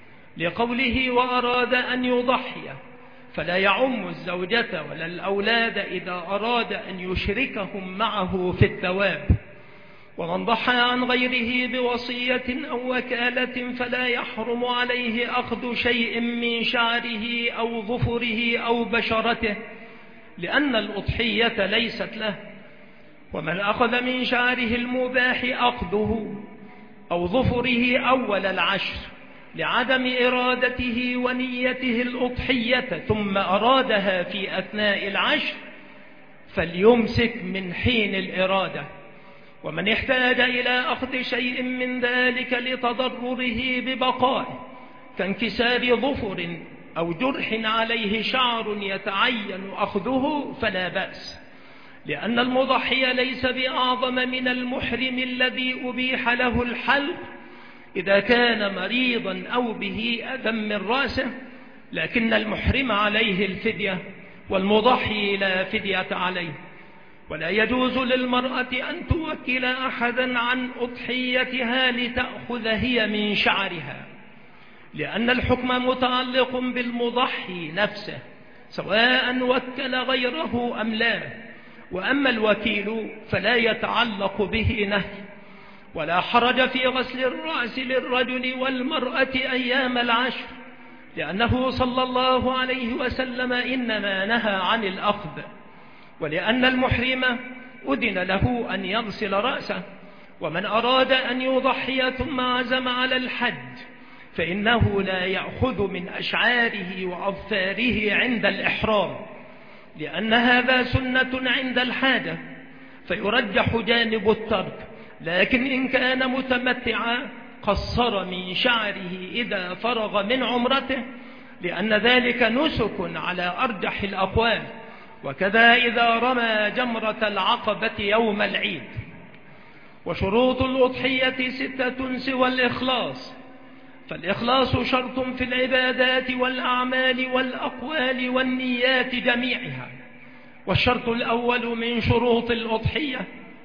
لقوله: وأراد أن يضحي، فلا يعم الزوجة ولا الأولاد إذا أراد أن يشركهم معه في الثواب. ومن ضحى عن غيره بوصية أو وكالة فلا يحرم عليه أخذ شيء من شعره أو ظفره أو بشرته، لأن الأضحية ليست له. ومن أخذ من شعره المباح أخذه أو ظفره أول العشر لعدم إرادته ونيته الأضحية ثم أرادها في أثناء العشر فليمسك من حين الإرادة. ومن احتاج إلى أخذ شيء من ذلك لتضرره ببقائه كانكسار ظفر أو جرح عليه شعر يتعين أخذه فلا بأس، لأن المضحي ليس بأعظم من المحرم الذي أبيح له الحلق إذا كان مريضا أو به أذى من رأسه، لكن المحرم عليه الفدية والمضحي لا فدية عليه. ولا يجوز للمرأة أن توكل أحدا عن أضحيتها لتأخذ هي من شعرها، لأن الحكم متعلق بالمضحي نفسه سواء وكل غيره أم لا. وأما الوكيل فلا يتعلق به نهي. ولا حرج في غسل الرأس للرجل والمرأة أيام العشر، لأنه صلى الله عليه وسلم إنما نهى عن الأخذ. ولأن المحرم أذن له أن يغسل رأسه. ومن أراد أن يضحي ثم عزم على الحج فإنه لا يأخذ من أشعاره وأظفاره عند الإحرام، لأن هذا سنة عند الحاجة فيرجح جانب الترك. لكن إن كان متمتعا قصر من شعره إذا فرغ من عمرته، لأن ذلك نسك على أرجح الأقوال. وكذا إذا رمى جمرة العقبة يوم العيد. وشروط الأضحية 6 سوى الإخلاص، فالإخلاص شرط في العبادات والأعمال والأقوال والنيات جميعها. والشرط الأول من شروط الأضحية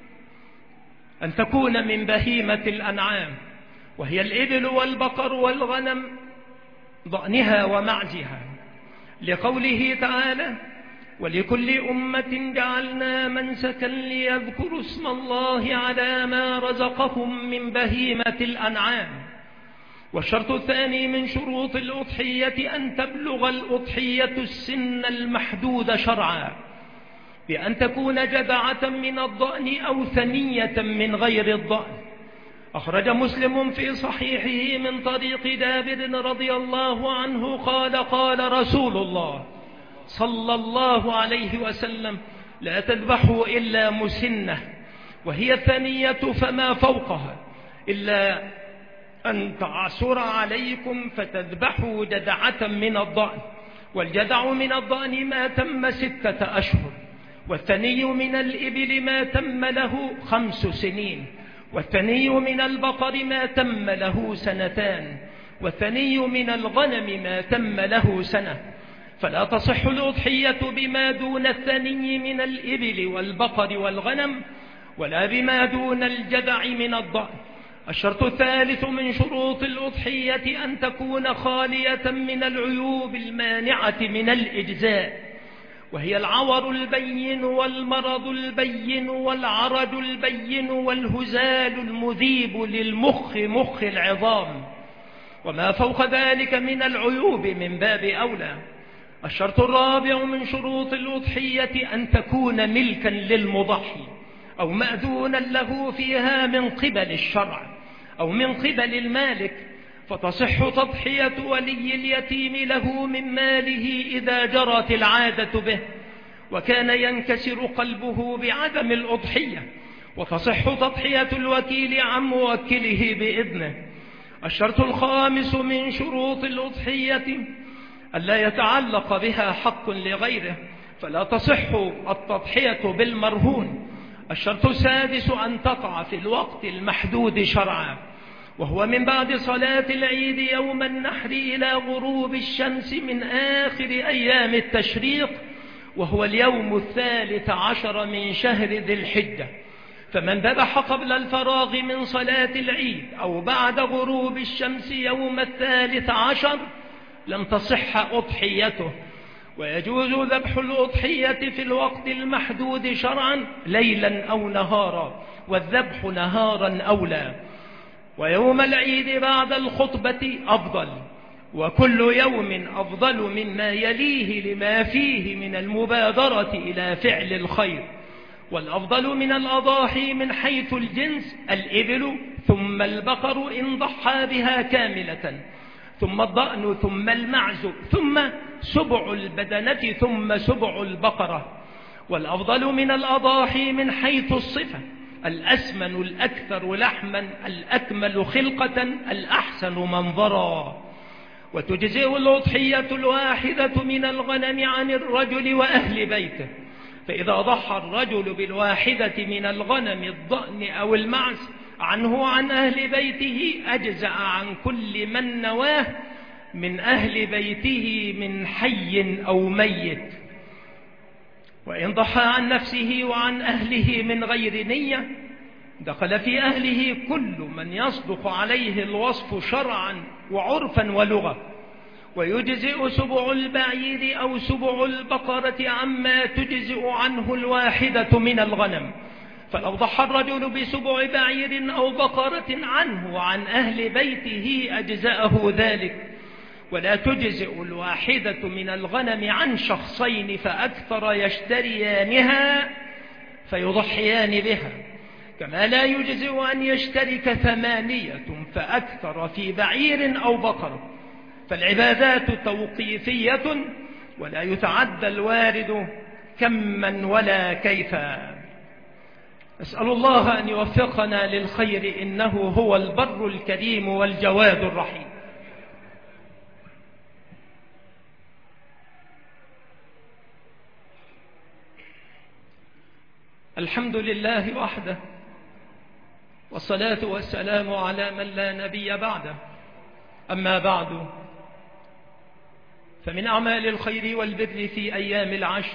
أن تكون من بهيمة الأنعام، وهي الإبل والبقر والغنم ضأنها ومعزها، لقوله تعالى: ولكل أمة جعلنا منسكا ليذكروا اسم الله على ما رزقهم من بهيمة الأنعام. والشرط الثاني من شروط الأضحية أن تبلغ الأضحية السن المحدود شرعا، بأن تكون جذعة من الضأن أو ثنية من غير الضأن. أخرج مسلم في صحيحه من طريق جابر رضي الله عنه قال: قال رسول الله صلى الله عليه وسلم: لا تذبحوا إلا مسنة، وهي الثنية فما فوقها، إلا أن تعسر عليكم فتذبحوا جذعة من الضأن. والجذع من الضأن ما تم 6 أشهر، والثني من الإبل ما تم له 5 سنين، والثني من البقر ما تم له 2 والثني من الغنم ما تم له 1. فلا تصح الأضحية بما دون الثني من الإبل والبقر والغنم، ولا بما دون الجذع من الضأن. الشرط الثالث من شروط الأضحية أن تكون خالية من العيوب المانعة من الإجزاء، وهي العور البين والمرض البين والعرج البين والهزال المذيب للمخ مخ العظام، وما فوق ذلك من العيوب من باب أولى. الشرط الرابع من شروط الأضحية أن تكون ملكا للمضحي أو مأذونا له فيها من قبل الشرع أو من قبل المالك، فتصح تضحية ولي اليتيم له من ماله إذا جرت العادة به وكان ينكسر قلبه بعدم الأضحية، وتصح تضحية الوكيل عن موكله بإذنه. الشرط الخامس من شروط الأضحية ألا يتعلق بها حق لغيره، فلا تصح التضحية بالمرهون. الشرط السادس أن تقع في الوقت المحدود شرعا، وهو من بعد صلاة العيد يوم النحر إلى غروب الشمس من آخر أيام التشريق، وهو اليوم 13 من شهر ذي الحجة. فمن ذبح قبل الفراغ من صلاة العيد أو بعد غروب الشمس يوم 13 لم تصح أضحيته. ويجوز ذبح الأضحية في الوقت المحدود شرعا ليلا أو نهارا، والذبح نهارا أولى. ويوم العيد بعد الخطبة أفضل، وكل يوم أفضل مما يليه لما فيه من المبادرة إلى فعل الخير. والأفضل من الأضاحي من حيث الجنس الإبل، ثم البقر إن ضحى بها كاملة، ثم الضأن، ثم المعز، ثم سبع البدنة، ثم سبع البقرة. والأفضل من الأضاحي من حيث الصفة الأسمن الأكثر لحما الأكمل خلقة الأحسن منظرا. وتجزئ الأضحية الواحدة من الغنم عن الرجل وأهل بيته، فإذا ضحى الرجل بالواحدة من الغنم الضأن أو المعز عنه عن أهل بيته أجزأ عن كل من نواه من أهل بيته من حي أو ميت. وإن ضحى عن نفسه وعن أهله من غير نية دخل في أهله كل من يصدق عليه الوصف شرعا وعرفا ولغة. ويجزئ سبع البعير أو سبع البقرة عما تجزئ عنه الواحدة من الغنم، فلو ضحى الرجل بسبع بعير أو بقرة عنه وعن أهل بيته أجزأه ذلك. ولا تجزئ الواحدة من الغنم عن شخصين فأكثر يشتريانها فيضحيان بها، كما لا يجزئ أن يشترك 8 فأكثر في بعير أو بقر. فالعبادات توقيفية ولا يتعدى الوارد كما ولا كيفا. أسأل الله أن يوفقنا للخير إنه هو البر الكريم والجواد الرحيم. الحمد لله وحده، والصلاة والسلام على من لا نبي بعده. أما بعد، فمن أعمال الخير والبر في أيام العشر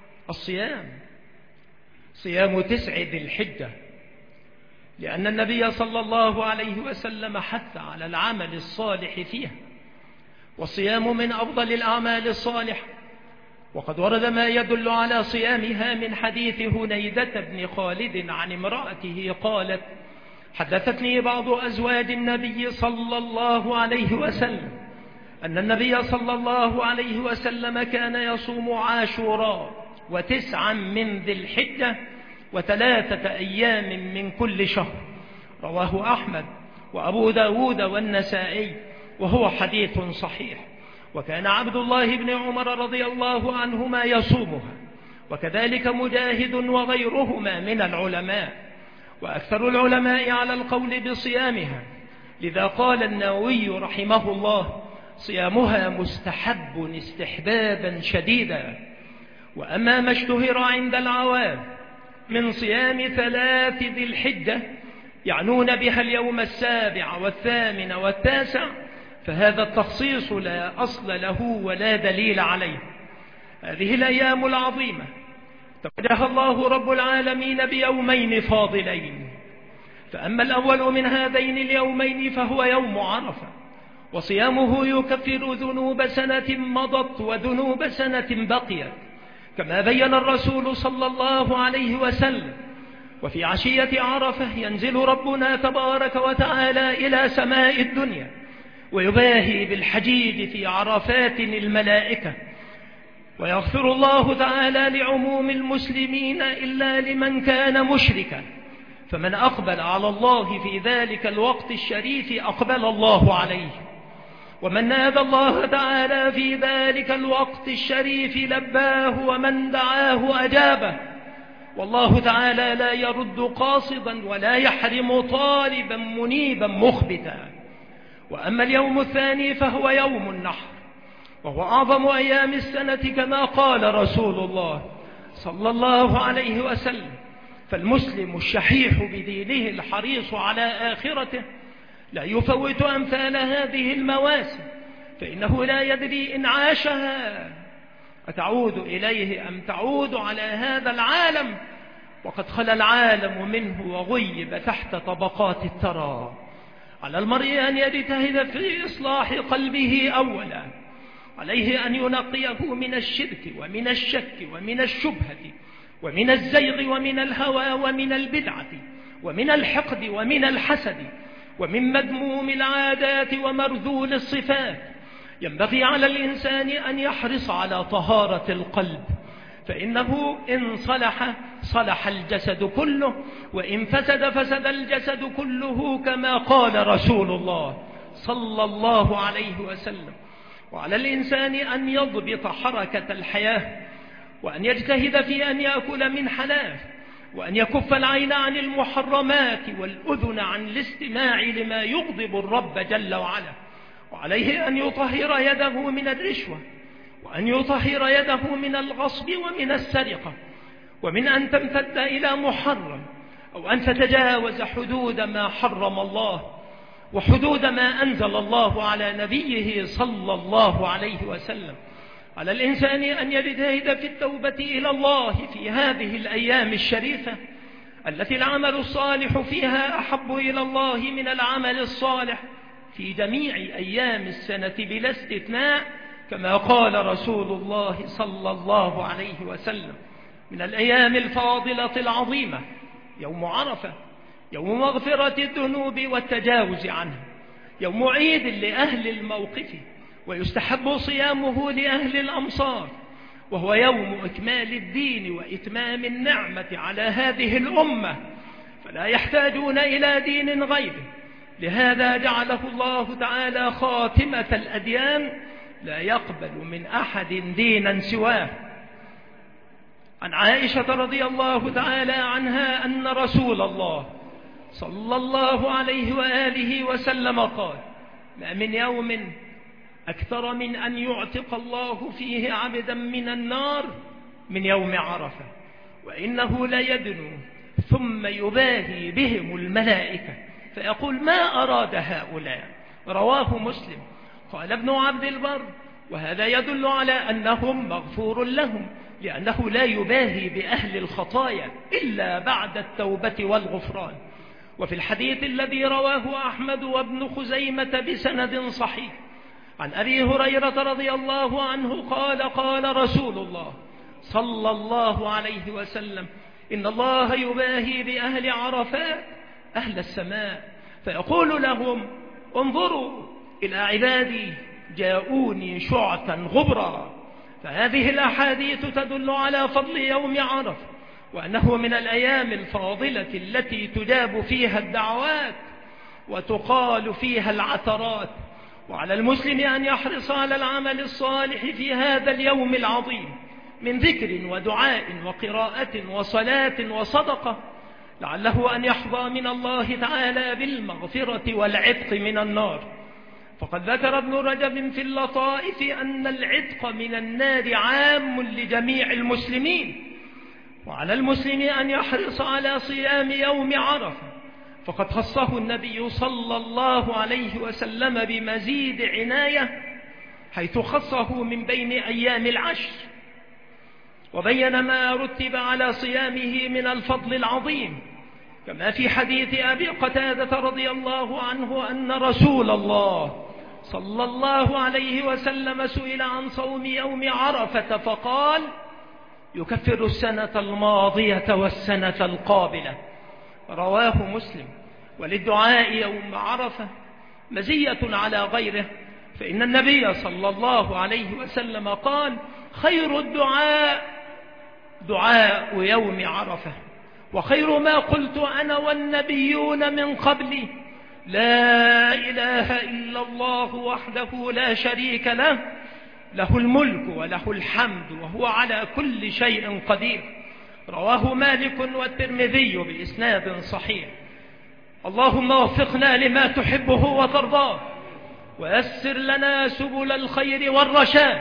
صيام 9 ذي الحجة، لأن النبي صلى الله عليه وسلم حث على العمل الصالح فيها، والصيام من أفضل الأعمال الصالحة. وقد ورد ما يدل على صيامها من حديث هنيدة بن خالد عن امرأته قالت: حدثتني بعض أزواج النبي صلى الله عليه وسلم أن النبي صلى الله عليه وسلم كان يصوم عاشوراء 9 من ذي الحجة 3 أيام من كل شهر. رواه أحمد وأبو داود والنسائي، وهو حديث صحيح. وكان عبد الله بن عمر رضي الله عنهما يصومها، وكذلك مجاهد وغيرهما من العلماء، وأكثر العلماء على القول بصيامها. لذا قال النووي رحمه الله: صيامها مستحب استحبابا شديدا. وأما ما اشتهر عند العوام من صيام 3 ذي الحجة يعنون بها اليوم 7 و8 و9، فهذا التخصيص لا أصل له ولا دليل عليه. هذه الأيام العظيمة توجه الله رب العالمين بيومين فاضلين، فأما الأول من هذين اليومين فهو يوم عرفة، وصيامه يكفر ذنوب سنة مضت وذنوب سنة بقيت، كما بين الرسول صلى الله عليه وسلم. وفي عشية عرفة ينزل ربنا تبارك وتعالى إلى سماء الدنيا، ويباهي بالحجيج في عرفات الملائكة، ويغفر الله تعالى لعموم المسلمين إلا لمن كان مشركا، فمن أقبل على الله في ذلك الوقت الشريف أقبل الله عليه، ومن نادى الله تعالى في ذلك الوقت الشريف لباه، ومن دعاه أجابه. والله تعالى لا يرد قاصدا ولا يحرم طالبا منيبا مخبتا. وأما اليوم الثاني فهو يوم النحر، وهو أعظم أيام السنة كما قال رسول الله صلى الله عليه وسلم: فالمسلم الشحيح بدينه الحريص على آخرته لا يفوت أمثال هذه المواسم، فإنه لا يدري إن عاشها أتعود إليه أم تعود على هذا العالم، وقد خلا العالم منه وغيب تحت طبقات الثرى. على المرء أن يجتهد في إصلاح قلبه أولا، عليه أن ينقيه من الشرك ومن الشك ومن الشبهة ومن الزيغ ومن الهوى ومن البدعة ومن الحقد ومن الحسد ومن مذموم العادات ومرذول الصفات. ينبغي على الإنسان أن يحرص على طهارة القلب، فإنه إن صلح صلح الجسد كله، وإن فسد فسد الجسد كله، كما قال رسول الله صلى الله عليه وسلم. وعلى الإنسان أن يضبط حركة الحياة، وأن يجتهد في أن يأكل من حلال، وأن يكف العين عن المحرمات والأذن عن الاستماع لما يغضب الرب جل وعلا. وعليه أن يطهر يده من الرشوة، وأن يطهر يده من الغصب ومن السرقة، ومن أن تمتد إلى محرم، أو أن تتجاوز حدود ما حرم الله وحدود ما أنزل الله على نبيه صلى الله عليه وسلم. على الإنسان أن يجتهد في التوبة إلى الله في هذه الأيام الشريفة التي العمل الصالح فيها أحب إلى الله من العمل الصالح في جميع أيام السنة بلا استثناء، كما قال رسول الله صلى الله عليه وسلم: من الأيام الفاضلة العظيمة يوم عرفة، يوم مغفرة الذنوب والتجاوز عنها، يوم عيد لأهل الموقف، ويستحب صيامه لأهل الأمصار، وهو يوم إكمال الدين وإتمام النعمة على هذه الأمة، فلا يحتاجون إلى دين غيره. لهذا جعله الله تعالى خاتمة الأديان، لا يقبل من أحد دينا سواه. عن عائشة رضي الله تعالى عنها أن رسول الله صلى الله عليه وآله وسلم قال: ما من يوم أكثر من أن يعتق الله فيه عبدا من النار من يوم عرفة، وإنه ليدنو ثم يباهي بهم الملائكة فيقول: ما أراد هؤلاء؟ رواه مسلم. قال ابن عبد البر: وهذا يدل على أنهم مغفور لهم، لأنه لا يباهي بأهل الخطايا إلا بعد التوبة والغفران. وفي الحديث الذي رواه أحمد وابن خزيمة بسند صحيح عن أبي هريرة رضي الله عنه قال: قال رسول الله صلى الله عليه وسلم: إن الله يباهي بأهل عرفات أهل السماء فيقول لهم: انظروا إلى عبادي جاءوني شعثا غبرا. فهذه الأحاديث تدل على فضل يوم عرفة، وأنه من الأيام الفاضلة التي تجاب فيها الدعوات وتقال فيها العثرات. وعلى المسلم أن يحرص على العمل الصالح في هذا اليوم العظيم من ذكر ودعاء وقراءة وصلاة وصدقة، لعله أن يحظى من الله تعالى بالمغفرة والعتق من النار. فقد ذكر ابن رجب في اللطائف أن العتق من النار عام لجميع المسلمين، وعلى المسلم أن يحرص على صيام يوم عرفة، فقد خصه النبي صلى الله عليه وسلم بمزيد عناية، حيث خصه من بين أيام العشر، وبين ما رتب على صيامه من الفضل العظيم، كما في حديث أبي قتادة رضي الله عنه أن رسول الله صلى الله عليه وسلم سئل عن صوم يوم عرفة فقال: يكفر السنة الماضية والسنة القابلة. رواه مسلم. وللدعاء يوم عرفة مزية على غيره، فإن النبي صلى الله عليه وسلم قال: خير الدعاء دعاء يوم عرفة، وخير ما قلت أنا والنبيون من قبلي لا إله إلا الله وحده لا شريك له، له الملك وله الحمد وهو على كل شيء قدير. رواه مالك والترمذي بإسناد صحيح. اللهم وفقنا لما تحبه وترضاه، ويسر لنا سبل الخير والرشاد،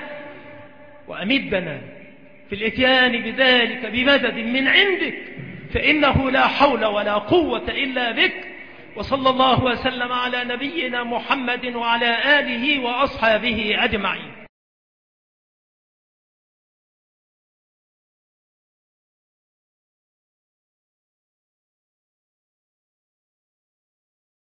وأمدنا في الإتيان بذلك بمدد من عندك، فإنه لا حول ولا قوة إلا بك. وصلى الله وسلم على نبينا محمد وعلى آله وأصحابه أجمعين.